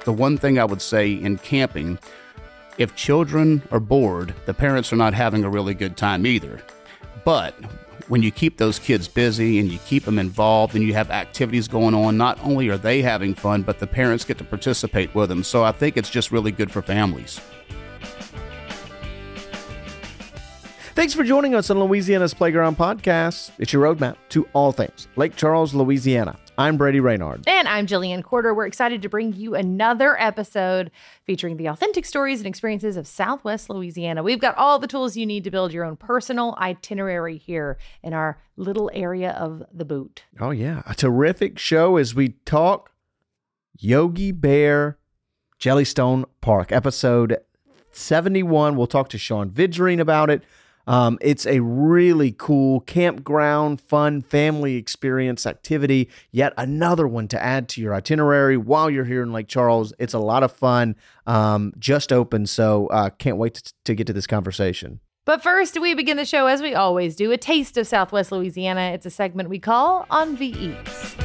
the one thing I would say in camping, if children are bored, the parents are not having a really good time either. But when you keep those kids busy and you keep them involved and you have activities going on, not only are they having fun, but the parents get to participate with them. So I think it's just really good for families. Thanks for joining us on Louisiana's Playground Podcast. It's your roadmap to all things Lake Charles, Louisiana. I'm Brady Reynard. And I'm Jillian Corder. We're excited to bring you another episode featuring the authentic stories and experiences of Southwest Louisiana. We've got all the tools you need to build your own personal itinerary here in our little area of the boot. Oh, yeah. A terrific show as we talk Yogi Bear Jellystone Park, episode 71. We'll talk to Sean Vidrine about it. It's a really cool campground, fun family experience activity. Yet another one to add to your itinerary while you're here in Lake Charles. It's a lot of fun. Just opened, so can't wait to get to this conversation. But first, we begin the show as we always do, a taste of Southwest Louisiana. It's a segment we call On the Eats.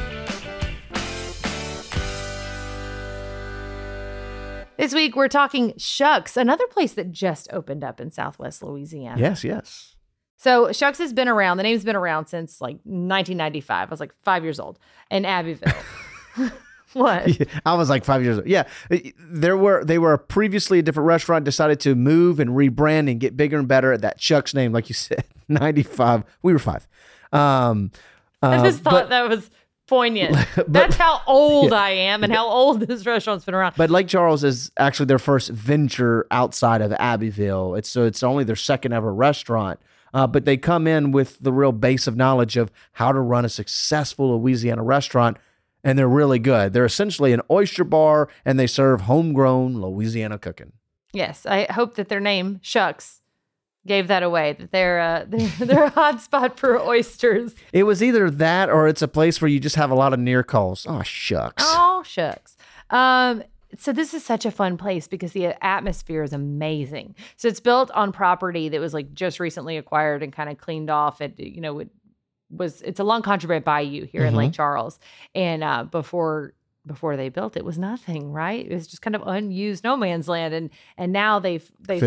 This week, we're talking Shucks, another place that just opened up in Southwest Louisiana. Yes. So Shucks has been around. The name's been around since like 1995. I was like 5 years old in Abbeville. What? Yeah, I was like 5 years old. Yeah. They were previously a different restaurant, decided to move and rebrand and get bigger and better at that Shucks name. Like you said, 95. We were 5. I just thought that was poignant. That's how old I am and how old this restaurant's been around. But Lake Charles is actually their first venture outside of Abbeville. It's only their second ever restaurant. But they come in with the real base of knowledge of how to run a successful Louisiana restaurant, and they're really good. They're essentially an oyster bar, and they serve homegrown Louisiana cooking. Yes, I hope that their name, Shucks, gave that away, that they're a hot spot for oysters. It was either that or it's a place where you just have a lot of near calls. Oh, shucks. Oh, shucks. So this is such a fun place because the atmosphere is amazing. So it's built on property that was like just recently acquired and kind of cleaned off. It's a Long Contraband Bayou here in Lake Charles. And before they built it was nothing, right? It was just kind of unused no man's land. And now they've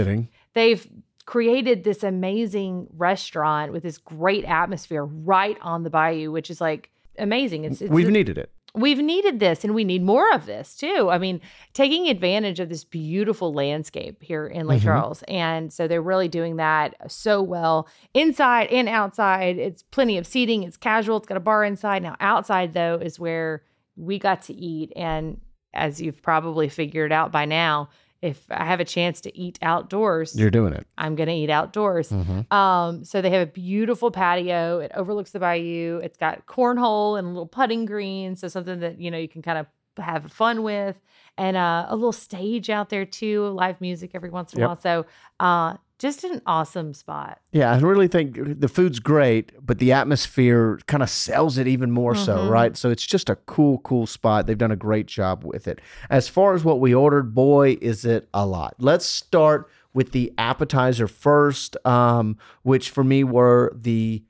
created this amazing restaurant with this great atmosphere right on the bayou, which is like amazing. We've needed it. We've needed this, and we need more of this too. I mean, taking advantage of this beautiful landscape here in Lake Charles. And so they're really doing that so well inside and outside. It's plenty of seating. It's casual. It's got a bar inside. Now outside though is where we got to eat. And as you've probably figured out by now, if I have a chance to eat outdoors, you're doing it. I'm going to eat outdoors. So they have a beautiful patio. It overlooks the bayou. It's got cornhole and a little putting green. So something that, you can kind of have fun with, and a little stage out there too, live music every once in a while. So, just an awesome spot. Yeah, I really think the food's great, but the atmosphere kind of sells it even more so, right? So it's just a cool spot. They've done a great job with it. As far as what we ordered, boy, is it a lot. Let's start with the appetizer first, which for me were the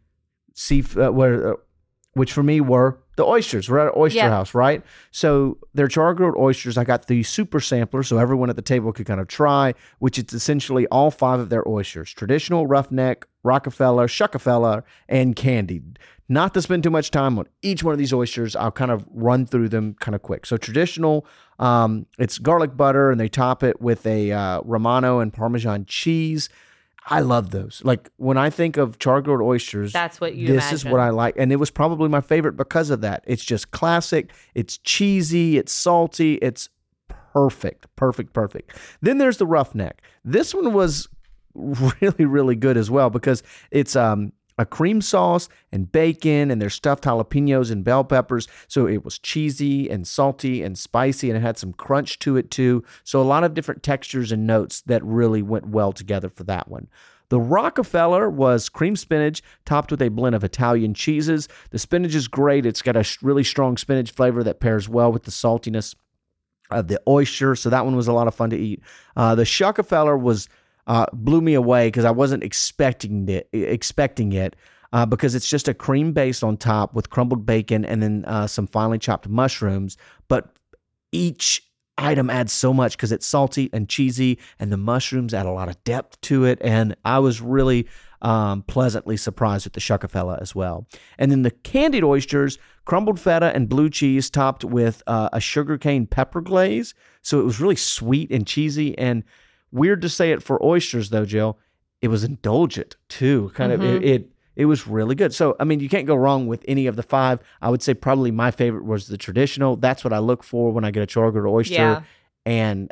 the oysters. We're at an oyster house, right? So they're char-grilled oysters. I got the super sampler so everyone at the table could kind of try, which is essentially all 5 of their oysters: traditional, roughneck, Rockefeller, Shuckafeller, and candied. Not to spend too much time on each one of these oysters, I'll kind of run through them kind of quick. So traditional, it's garlic butter, and they top it with a Romano and Parmesan cheese. I love those. Like when I think of char-grilled oysters, that's what you This imagine. is what I like. And it was probably my favorite because of that. It's just classic. It's cheesy. It's salty. It's perfect. Then there's the roughneck. This one was really, really good as well because it's a cream sauce and bacon, and there's stuffed jalapenos and bell peppers. So it was cheesy and salty and spicy, and it had some crunch to it too. So a lot of different textures and notes that really went well together for that one. The Rockefeller was cream spinach topped with a blend of Italian cheeses. The spinach is great. It's got a really strong spinach flavor that pairs well with the saltiness of the oyster. So that one was a lot of fun to eat. The Shuckafeller was blew me away because I wasn't expecting it because it's just a cream base on top with crumbled bacon and then some finely chopped mushrooms. But each item adds so much because it's salty and cheesy, and the mushrooms add a lot of depth to it. And I was really pleasantly surprised with the shucafella as well. And then the candied oysters, crumbled feta and blue cheese topped with a sugarcane pepper glaze. So it was really sweet and cheesy, and weird to say it for oysters though, Jill, it was indulgent too. Kind of it was really good. So, I mean, you can't go wrong with any of the 5. I would say probably my favorite was the traditional. That's what I look for when I get a Chorlgård oyster. Yeah. And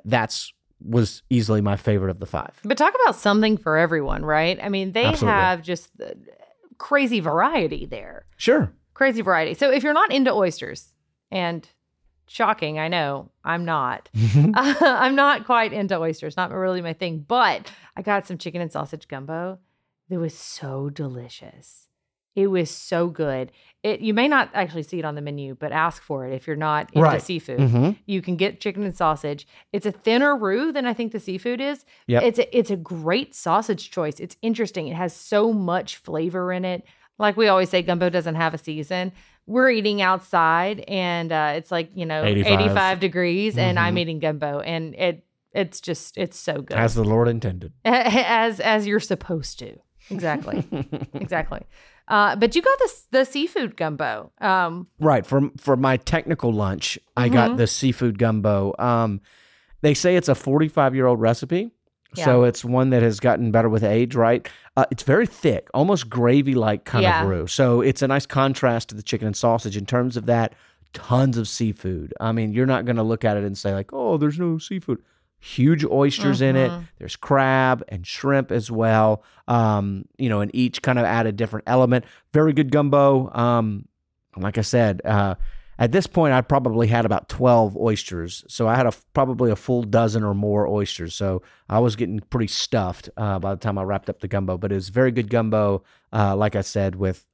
was easily my favorite of the 5. But talk about something for everyone, right? I mean, they Absolutely. have just crazy variety there. Sure. Crazy variety. So if you're not into oysters, and shocking, I know, I'm not. I'm not quite into oysters. Not really my thing. But I got some chicken and sausage gumbo. It was so delicious. It was so good. You may not actually see it on the menu, but ask for it if you're not into Right. seafood. You can get chicken and sausage. It's a thinner roux than I think the seafood is. Yep. It's a great sausage choice. It's interesting. It has so much flavor in it. Like we always say, gumbo doesn't have a season. We're eating outside, and it's like 85 degrees, and I'm eating gumbo, and it's so good As the Lord intended. as you're supposed to. Exactly. Exactly. But you got the seafood gumbo. Right. For my technical lunch, I got the seafood gumbo. They say it's a 45-year-old recipe. Yeah. So it's one that has gotten better with age, right? It's very thick, almost gravy-like kind of roux. So it's a nice contrast to the chicken and sausage in terms of that. Tons of seafood. I mean, you're not going to look at it and say like, oh, there's no seafood. Huge oysters in it. There's crab and shrimp as well. And each kind of add a different element. Very good gumbo. Like I said, at this point, I probably had about 12 oysters. So I had probably a full dozen or more oysters. So I was getting pretty stuffed by the time I wrapped up the gumbo. But it was very good gumbo, like I said, with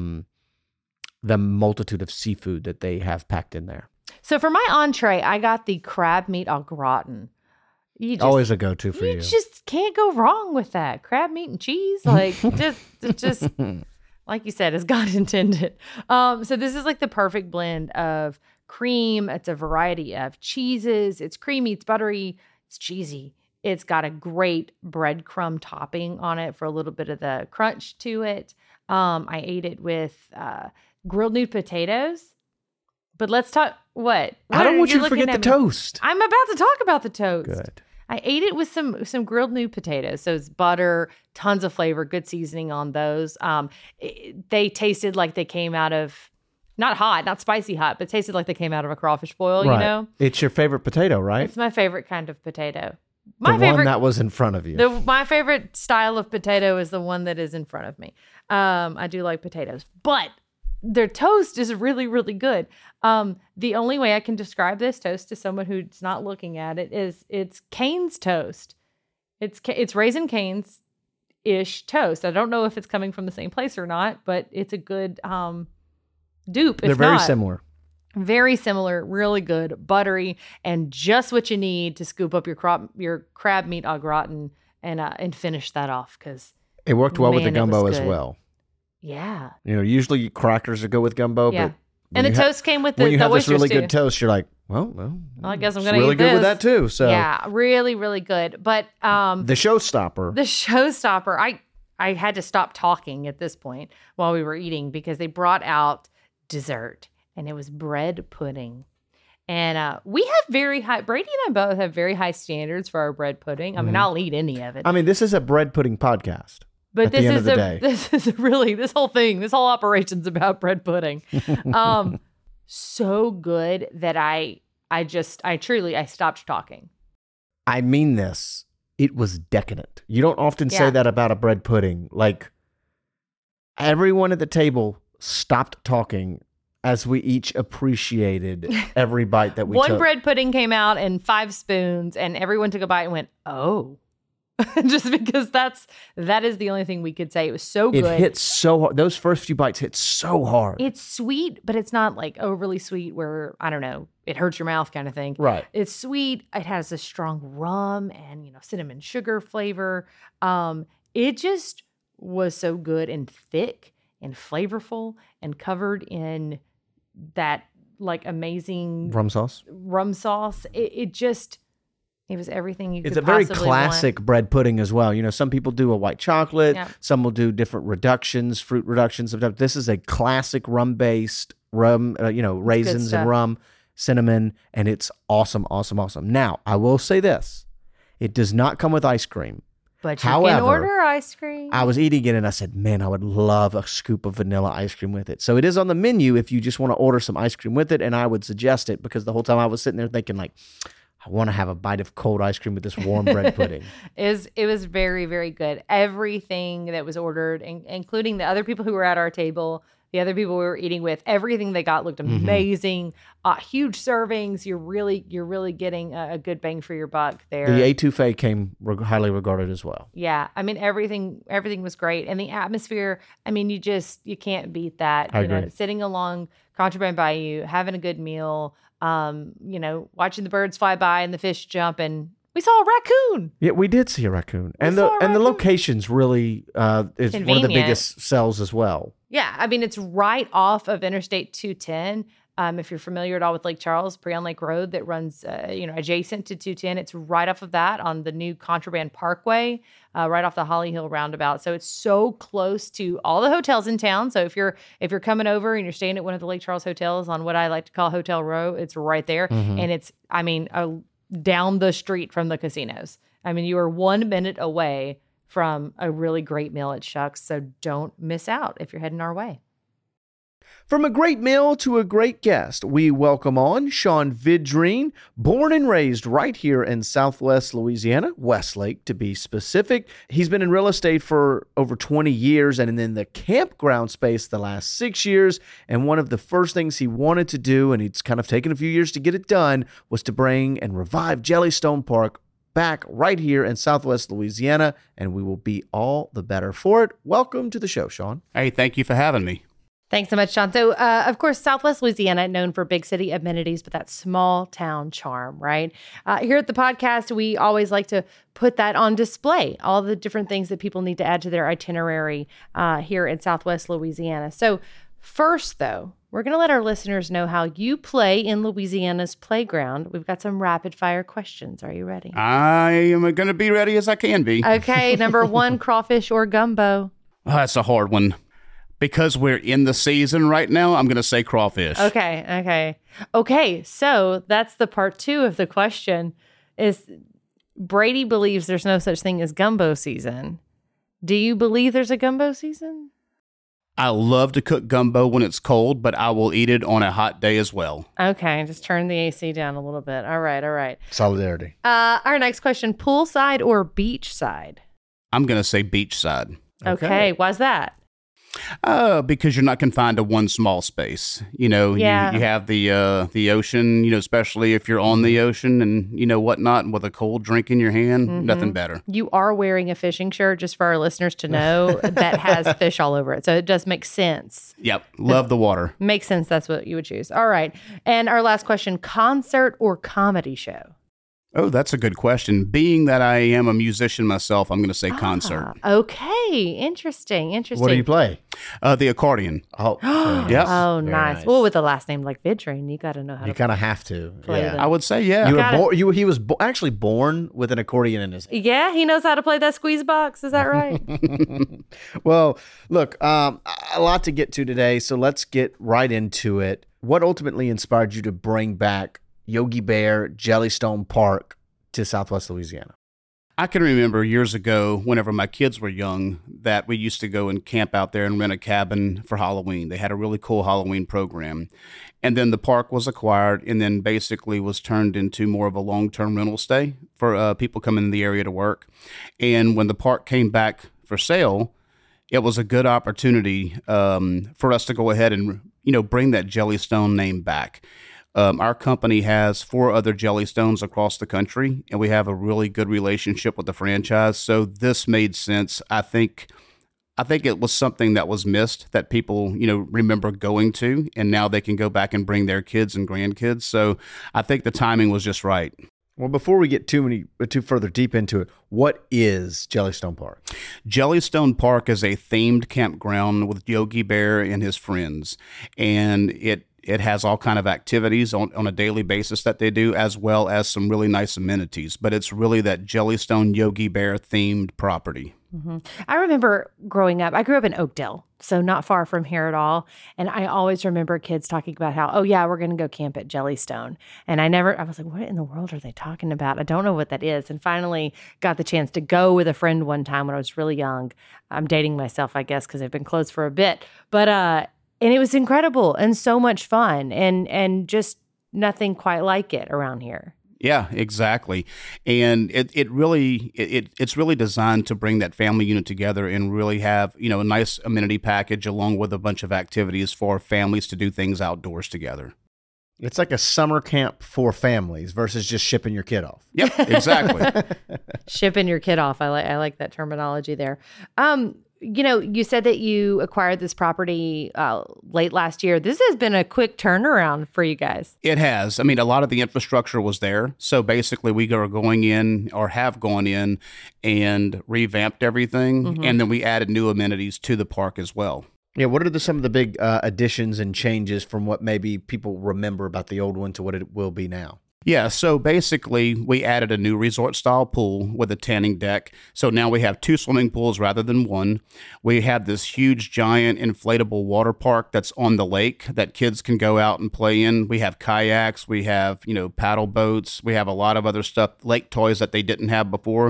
the multitude of seafood that they have packed in there. So for my entree, I got the crab meat au gratin. Always a go-to for you. You just can't go wrong with that. Crab meat and cheese, like just like you said, as God intended. So this is like the perfect blend of cream. It's a variety of cheeses. It's creamy, it's buttery, it's cheesy. It's got a great breadcrumb topping on it for a little bit of the crunch to it. I ate it with grilled new potatoes. But let's talk. What I don't want you to looking forget the at me. toast. I'm about to talk about the toast. Good. I ate it with some grilled new potatoes. So it's butter, tons of flavor, good seasoning on those. They tasted like they came out of, not hot, not spicy hot, but tasted like they came out of a crawfish boil, Right. you know? It's your favorite potato, right? It's my favorite kind of potato. The one that was in front of you. My favorite style of potato is the one that is in front of me. I do like potatoes, but their toast is really, really good. The only way I can describe this toast to someone who's not looking at it is it's Cane's toast. It's Raisin Cane's-ish toast. I don't know if it's coming from the same place or not, but it's a good dupe. They're very similar. Very similar, really good, buttery, and just what you need to scoop up your crab meat au gratin and finish that off, because It worked well with the man, it was gumbo as good. well. Yeah. Usually crackers would go with gumbo, Yeah. but And the toast came with the when you have this oysters really too. good toast, you're like, well, I guess I'm it's gonna really eat good with this. that too. So Yeah, really, really good. But the showstopper. the showstopper, I had to stop talking at this point while we were eating because they brought out dessert, and it was bread pudding. And we have Brady and I both have very high standards for our bread pudding. I mean, I'll eat any of it. I mean, this is a bread pudding podcast. But at the end of the day. this whole operation's about bread pudding. So good that I stopped talking. I mean this. It was decadent. You don't often say Yeah. that about a bread pudding. Like, everyone at the table stopped talking as we each appreciated every bite that we One took. bread pudding came out and 5 spoons, and everyone took a bite and went, "Oh." Just because that is the only thing we could say. It was so good. It hit so hard. Those first few bites hit so hard. It's sweet, but it's not like overly sweet where, I don't know, it hurts your mouth kind of thing. Right. It's sweet. It has a strong rum and, cinnamon sugar flavor. It just was so good and thick and flavorful and covered in that like amazing Rum sauce. rum sauce. It was everything you could It's a very possibly classic bread pudding as well. You know, some people do a white chocolate. Yeah. Some will do different reductions, fruit reductions. Sometimes this is a classic rum-based raisins stuff. and rum, cinnamon, and it's awesome, awesome, awesome. Now, I will say this. It does not come with ice cream. But you However, can order ice cream. I was eating it and I said, man, I would love a scoop of vanilla ice cream with it. So it is on the menu if you just want to order some ice cream with it, and I would suggest it because the whole time I was sitting there thinking like, I want to have a bite of cold ice cream with this warm bread pudding. It was very, very good. Everything that was ordered, including the other people who were at our table, the other people we were eating with, everything they got looked amazing. Huge servings. You're really getting a good bang for your buck there. The etouffee came highly regarded as well. Yeah, I mean everything was great, and the atmosphere. I mean, you can't beat that. I agree. Sitting along Contraband Bayou, having a good meal. Watching the birds fly by and the fish jump, and we saw a raccoon. Yeah, we did see a raccoon, and saw a the raccoon. location's really is one of the Convenient. biggest sells as well. Yeah, I mean it's right off of Interstate 210. If you're familiar at all with Lake Charles, Preon Lake Road that runs, adjacent to 210, it's right off of that on the new Contraband Parkway, right off the Holly Hill roundabout. So it's so close to all the hotels in town. So if you're coming over and you're staying at one of the Lake Charles hotels on what I like to call Hotel Row, it's right there, and it's down the street from the casinos. I mean, you are 1 minute away from a really great meal at Shucks. So don't miss out if you're heading our way. From a great meal to a great guest, we welcome on Sean Vidrine, born and raised right here in Southwest Louisiana, Westlake to be specific. He's been in real estate for over 20 years and in the campground space the last 6 years. And one of the first things he wanted to do, and it's kind of taken a few years to get it done, was to bring and revive Jellystone Park back right here in Southwest Louisiana, and we will be all the better for it. Welcome to the show, Sean. Hey, thank you for having me. Thanks so much, Sean. So, of course, Southwest Louisiana, known for big city amenities, but that small town charm, right? Here at the podcast, we always like to put that on display, all the different things that people need to add to their itinerary here in Southwest Louisiana. So first, though, we're going to let our listeners know how you play in Louisiana's playground. We've got some rapid fire questions. Are you ready? I am going to be ready as I can be. Okay, number one, crawfish or gumbo? Oh, that's a hard one. Because we're in the season right now, I'm going to say crawfish. Okay, so that's the part two of the question is Brady believes there's no such thing as gumbo season. Do you believe there's a gumbo season? I love to cook gumbo when it's cold, but I will eat it on a hot day as well. Okay, just turn the AC down a little bit. All right. Solidarity. Our next question, poolside or beachside? I'm going to say beachside. Okay, why's that? Because you're not confined to one small space. You have the ocean, especially if you're on the ocean and, whatnot, with a cold drink in your hand, nothing better. You are wearing a fishing shirt, just for our listeners to know, that has fish all over it. So it does make sense. Yep. Love the water. Makes sense. That's what you would choose. All right. And our last question, concert or comedy show? Oh, that's a good question. Being that I am a musician myself, I'm going to say concert. Okay. Interesting. What do you play? The accordion. Oh, Yep. Oh, Very nice. nice. Well, with a last name like Vidrine, you got to know how You to kind of have to. play Yeah. them. I would say, yeah. He was actually born with an accordion in his hand. Yeah, he knows how to play that squeeze box. Is that right? Well, look, a lot to get to today, so let's get right into it. What ultimately inspired you to bring back Yogi Bear Jellystone Park to Southwest Louisiana? I can remember years ago, whenever my kids were young, that we used to go and camp out there and rent a cabin for Halloween. They had a really cool Halloween program. And then the park was acquired and then basically was turned into more of a long-term rental stay for people coming in the area to work. And when the park came back for sale, it was a good opportunity for us to go ahead and, bring that Jellystone name back. Our company has 4 other Jellystones across the country, and we have a really good relationship with the franchise. So this made sense. I think it was something that was missed that people, remember going to, and now they can go back and bring their kids and grandkids. So I think the timing was just right. Well, before we get too further deep into it, what is Jellystone Park? Jellystone Park is a themed campground with Yogi Bear and his friends, and it It has all kind of activities on a daily basis that they do, as well as some really nice amenities. But it's really that Jellystone Yogi Bear themed property. I remember growing up, I grew up in Oakdale, so not far from here at all. And I always remember kids talking about how, oh yeah, we're going to go camp at Jellystone. And I was like, what in the world are they talking about? I don't know what that is. And finally got the chance to go with a friend one time when I was really young. I'm dating myself, I guess, because I've been closed for a bit. But, and it was incredible and so much fun and just nothing quite like it around here. Yeah, exactly. And it's really designed to bring that family unit together and really have, a nice amenity package along with a bunch of activities for families to do things outdoors together. It's like a summer camp for families versus just shipping your kid off. Yep, exactly. Shipping your kid off. I like that terminology there. You said that you acquired this property late last year. This has been a quick turnaround for you guys. It has. I mean, a lot of the infrastructure was there. So basically, we are going in or have gone in and revamped everything. And then we added new amenities to the park as well. Yeah, what are some of the big additions and changes from what maybe people remember about the old one to what it will be now? Yeah, so basically, we added a new resort-style pool with a tanning deck. So now we have 2 swimming pools rather than 1. We have this huge, giant, inflatable water park that's on the lake that kids can go out and play in. We have kayaks. We have, paddle boats. We have a lot of other stuff, lake toys that they didn't have before.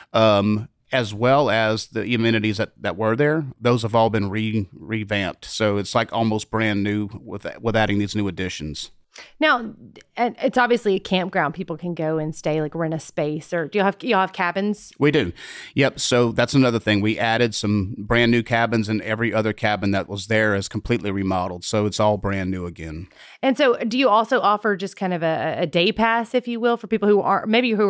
As well as the amenities that were there. Those have all been revamped. So it's like almost brand new with adding these new additions. Now, it's obviously a campground. People can go and stay, like rent a space, or do y'all have cabins? We do. Yep. So that's another thing. We added some brand new cabins, and every other cabin that was there is completely remodeled. So it's all brand new again. And so do you also offer just kind of a day pass, if you will, for people who are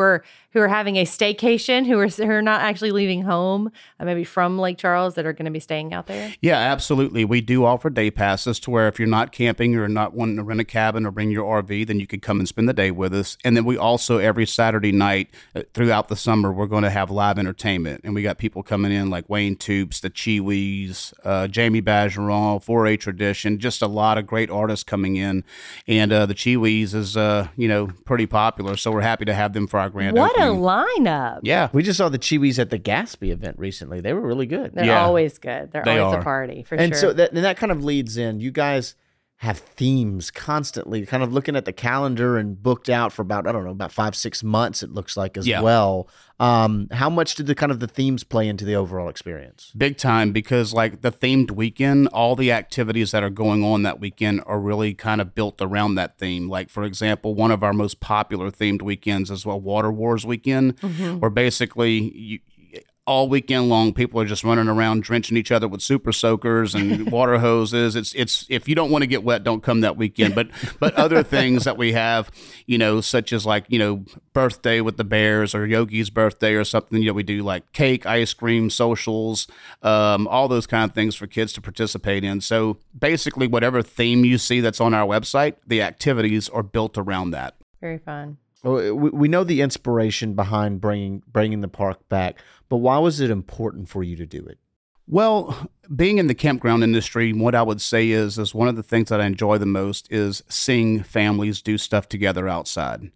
having a staycation, who are not actually leaving home, maybe from Lake Charles, that are going to be staying out there? Yeah, absolutely. We do offer day passes to where if you're not camping or not wanting to rent a cabin or bring your RV, then you could come and spend the day with us. And then we also, every Saturday night throughout the summer, we're going to have live entertainment. And we got people coming in like Wayne Toops, the Chiwis, Jamie Bergeron, 4-H Tradition, just a lot of great artists coming in. And the Chiwis is, pretty popular. So we're happy to have them for our grand opening. What a lineup. Yeah. We just saw the Chiwis at the Gatsby event recently. They were really good. They're always good. They're always a party, for sure. And so that kind of leads in. You guys have themes constantly, kind of looking at the calendar and booked out for about 5-6 months, it looks like as well. How much did the themes play into the overall experience? Big time, because like the themed weekend, all the activities that are going on that weekend are really kind of built around that theme. Like, for example, one of our most popular themed weekends is Water Wars weekend, where basically all weekend long, people are just running around drenching each other with super soakers and water hoses. It's if you don't want to get wet, don't come that weekend. But other things that we have, such as birthday with the Bears or Yogi's birthday or something. We do like cake, ice cream, socials, all those kind of things for kids to participate in. So basically, whatever theme you see that's on our website, the activities are built around that. Very fun. We know the inspiration behind bringing the park back, but why was it important for you to do it? Well, being in the campground industry, what I would say is one of the things that I enjoy the most is seeing families do stuff together outside.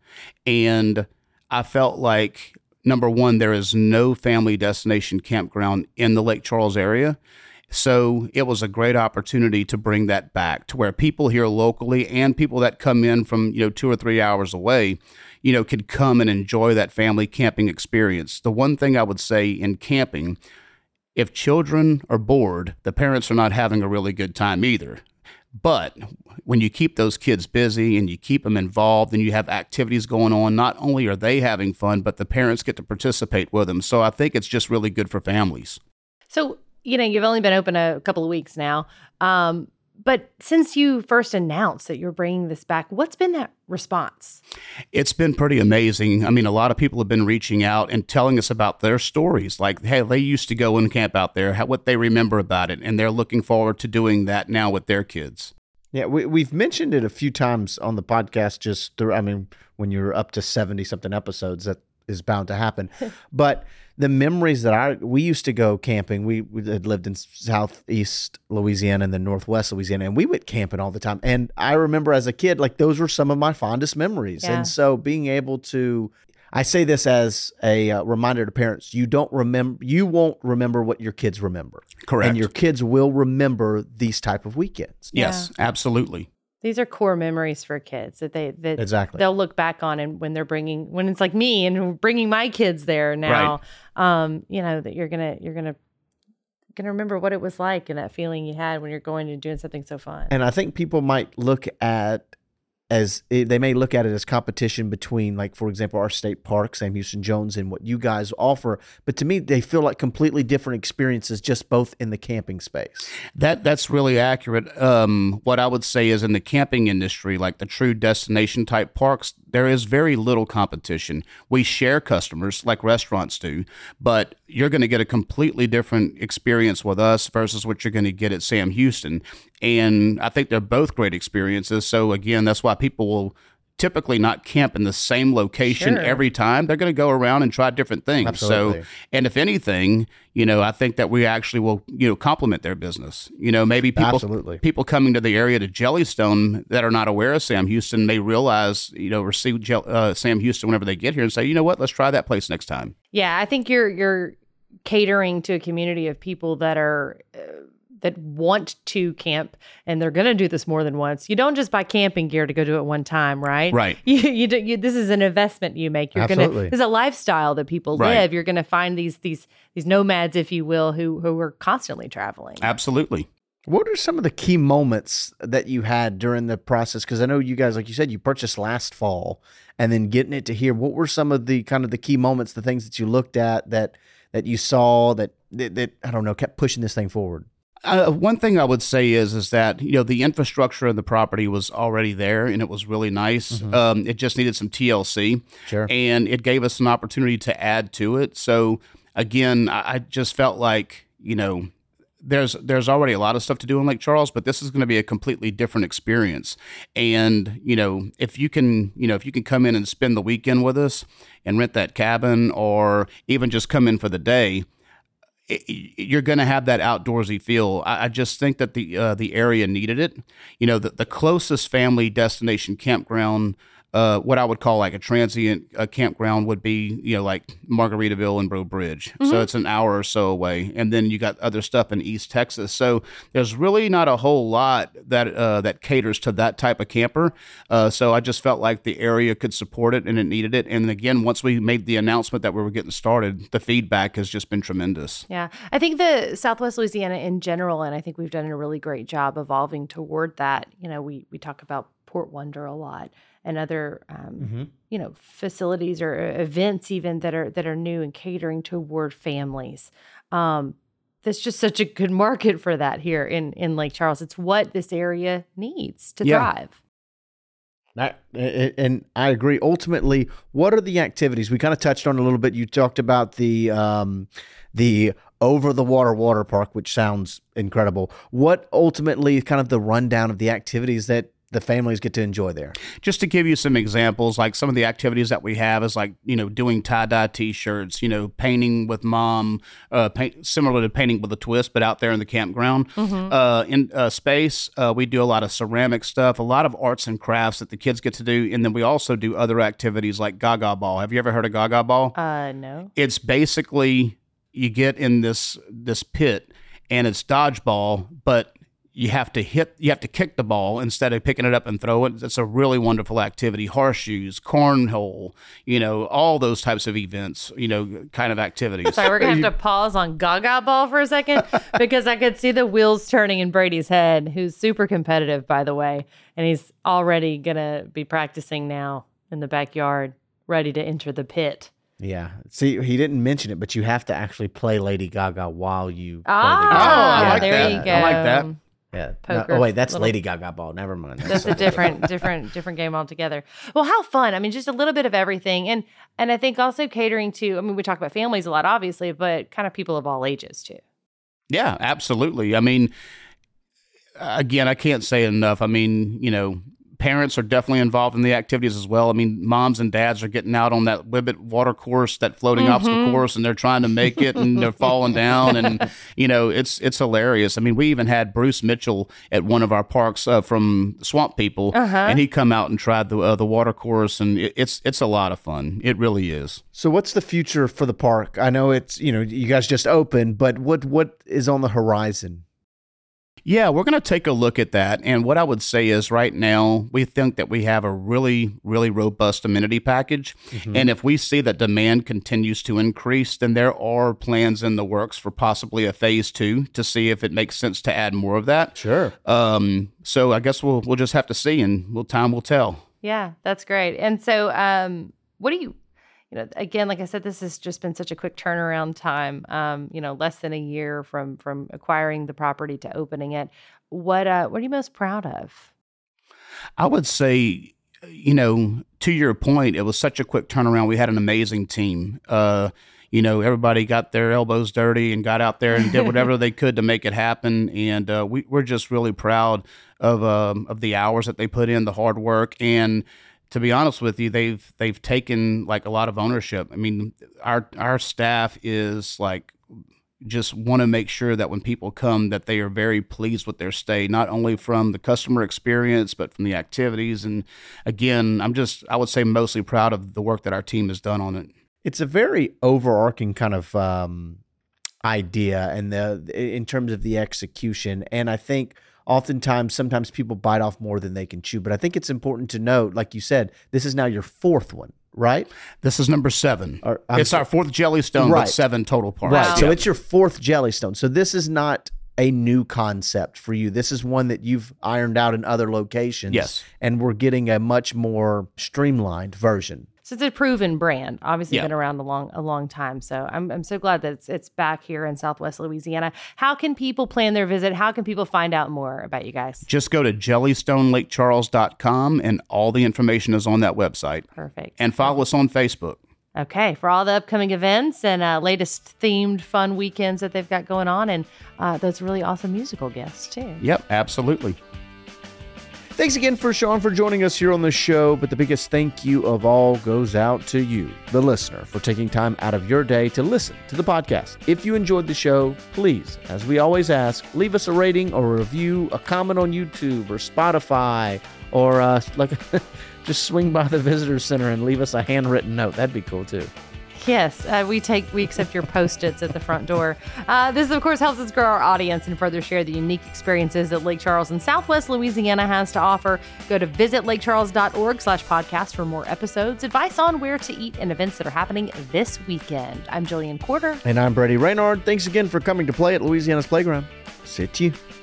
And I felt like, number one, there is no family destination campground in the Lake Charles area. So it was a great opportunity to bring that back to where people here locally and people that come in from, 2 or 3 hours away, could come and enjoy that family camping experience. The one thing I would say in camping, if children are bored, the parents are not having a really good time either. But when you keep those kids busy and you keep them involved and you have activities going on, not only are they having fun, but the parents get to participate with them. So I think it's just really good for families. So, you've only been open a couple of weeks now. But since you first announced that you're bringing this back, what's been that response? It's been pretty amazing. I mean, a lot of people have been reaching out and telling us about their stories. Like, hey, they used to go and camp out there, what they remember about it. And they're looking forward to doing that now with their kids. Yeah, we've mentioned it a few times on the podcast when you're up to 70-something episodes, that is bound to happen. But the memories that we used to go camping, we had lived in southeast Louisiana and then northwest Louisiana, and we went camping all the time. And I remember as a kid, like those were some of my fondest memories. Yeah. And so being able to, I say this as a reminder to parents, you won't remember what your kids remember. Correct. And your kids will remember these type of weekends. Yes, absolutely. These are core memories for kids that Exactly. they'll look back on, and when it's like me and bringing my kids there now, that you're gonna remember what it was like and that feeling you had when you're going and doing something so fun. And I think people might look at they may look at it as competition between, like, for example, our state park, Sam Houston Jones, and what you guys offer. But to me, they feel like completely different experiences, just both in the camping space. That's really accurate. What I would say is in the camping industry, like the true destination type parks, there is very little competition. We share customers like restaurants do, but you're going to get a completely different experience with us versus what you're going to get at Sam Houston. And I think they're both great experiences. So again, that's why people will typically not camp in the same location every time. They're going to go around and try different things. Absolutely. So, and if anything, I think that we actually will, complement their business. Maybe people coming to the area to Jellystone that are not aware of Sam Houston may realize, or see Sam Houston whenever they get here and say, you know what, let's try that place next time. Yeah, I think you're catering to a community of people that are that want to camp, and they're going to do this more than once. You don't just buy camping gear to go do it one time, right? Right. This is an investment you make. This is a lifestyle that people live. You're going to find these nomads, if you will, who are constantly traveling. Absolutely. What are some of the key moments that you had during the process? Because I know you guys, like you said, you purchased last fall, and then getting it to here. What were some of the kind of the key moments, the things that you looked at that you saw that I don't know, kept pushing this thing forward? One thing I would say is that, the infrastructure of the property was already there and it was really nice. Mm-hmm. It just needed some TLC. Sure. And it gave us an opportunity to add to it. So again, I just felt like, there's already a lot of stuff to do in Lake Charles, but this is going to be a completely different experience. And, if you can come in and spend the weekend with us and rent that cabin, or even just come in for the day, you're going to have that outdoorsy feel. I just think that the area needed it. The closest family destination campground, what I would call like a transient campground, would be like Margaritaville and Breaux Bridge. Mm-hmm. So it's an hour or so away, and then you got other stuff in East Texas. So there's really not a whole lot that caters to that type of camper. So I just felt like the area could support it and it needed it. And again, once we made the announcement that we were getting started, the feedback has just been tremendous. Yeah, I think the Southwest Louisiana in general, and I think we've done a really great job evolving toward that. We talk about Port Wonder a lot, and other facilities or events even that are new and catering toward families. There's just such a good market for that here in Lake Charles. It's what this area needs to thrive. And I agree. Ultimately, what are the activities? We kind of touched on it a little bit. You talked about the over the water park, which sounds incredible. What ultimately kind of the rundown of the activities that the families get to enjoy there? Just to give you some examples, like some of the activities that we have is like, doing tie-dye T-shirts, painting with mom, similar to painting with a twist, but out there in the campground. Mm-hmm. In space, we do a lot of ceramic stuff, a lot of arts and crafts that the kids get to do. And then we also do other activities like Gaga Ball. Have you ever heard of Gaga Ball? No. It's basically, you get in this pit and it's dodgeball, but you have to kick the ball instead of picking it up and throw it. It's a really wonderful activity. Horseshoes, cornhole, all those types of events, kind of activities. Sorry, we're going to have to pause on Gaga Ball for a second because I could see the wheels turning in Brady's head, who's super competitive, by the way. And he's already going to be practicing now in the backyard, ready to enter the pit. Yeah. See, he didn't mention it, but you have to actually play Lady Gaga while you play the game. I like there that. You go. I like that. Yeah. No, that's Lady Gaga Ball. Never mind. That's a different game altogether. Well, how fun. I mean, just a little bit of everything. And I think also catering to, we talk about families a lot, obviously, but kind of people of all ages too. Yeah, absolutely. Again, I can't say enough. parents are definitely involved in the activities as well. I mean, moms and dads are getting out on that Wibbit water course, that floating obstacle course, and they're trying to make it, and they're falling down, and it's hilarious. I mean, we even had Bruce Mitchell at one of our parks from Swamp People, and he come out and tried the water course, and it's a lot of fun. It really is. So what's the future for the park? I know it's, you guys just opened, but what is on the horizon? Yeah, we're going to take a look at that. And what I would say is right now, we think that we have a really, really robust amenity package. And if we see that demand continues to increase, then there are plans in the works for possibly a phase 2 to see if it makes sense to add more of that. Sure. So I guess we'll just have to see, and time will tell. Yeah, that's great. And so what do you... again, like I said, this has just been such a quick turnaround time. Less than a year from acquiring the property to opening it. What are you most proud of? I would say, to your point, it was such a quick turnaround. We had an amazing team. Everybody got their elbows dirty and got out there and did whatever they could to make it happen. And we're just really proud of the hours that they put in, the hard work, and to be honest with you, they've taken like a lot of ownership. I mean, our staff is like just want to make sure that when people come that they are very pleased with their stay, not only from the customer experience, but from the activities. And again, I would say mostly proud of the work that our team has done on it. It's a very overarching kind of idea and in terms of the execution. And I think sometimes people bite off more than they can chew. But I think it's important to note, like you said, this is now your 4th one, right? This is number 7. It's our 4th Jellystone, right. But 7 total parks. Right. Wow. So it's your 4th Jellystone. So this is not a new concept for you. This is one that you've ironed out in other locations. Yes. And we're getting a much more streamlined version. So it's a proven brand, obviously Yeah. been around a long time. So I'm so glad that it's back here in Southwest Louisiana. How can people plan their visit? How can people find out more about you guys? Just go to JellystoneLakeCharles.com, and all the information is on that website. Perfect. And follow us on Facebook. Okay, for all the upcoming events and latest themed fun weekends that they've got going on, and those really awesome musical guests too. Yep, absolutely. Thanks again for Sean for joining us here on the show, but the biggest thank you of all goes out to you, the listener, for taking time out of your day to listen to the podcast. If you enjoyed the show, please, as we always ask, leave us a rating or a review, a comment on YouTube or Spotify, or just swing by the visitor center and leave us a handwritten note. That'd be cool too. Yes, we accept your Post-its at the front door. This, of course, helps us grow our audience and further share the unique experiences that Lake Charles and Southwest Louisiana has to offer. Go to visitlakecharles.org/podcast for more episodes, advice on where to eat, and events that are happening this weekend. I'm Jillian Porter. And I'm Brady Raynard. Thanks again for coming to play at Louisiana's Playground. C'est you.